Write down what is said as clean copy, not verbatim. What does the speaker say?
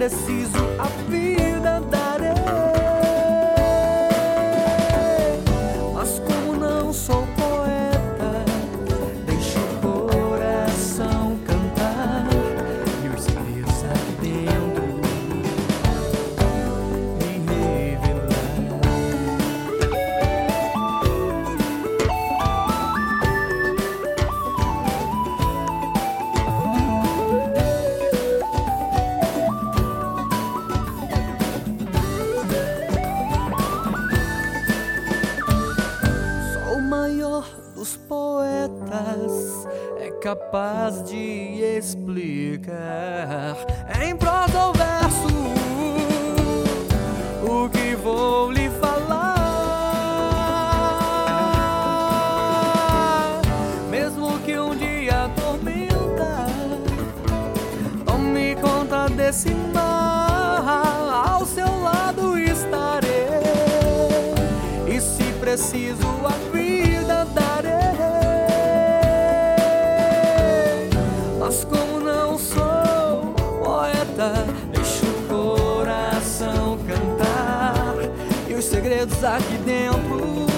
preciso, a vida darei. Mas como não sou poeta, deixo o coração cantar e os segredos aqui dentro me revelar. Sou o maior dos poetas, é capaz de explicar em prosa ou verso o que vou lhe falar. Mesmo que um dia a tormenta tome conta desse mar, ao seu lado estarei, e se preciso a vida darei. Mas como não sou poeta, deixo o coração cantar e os segredos aqui dentro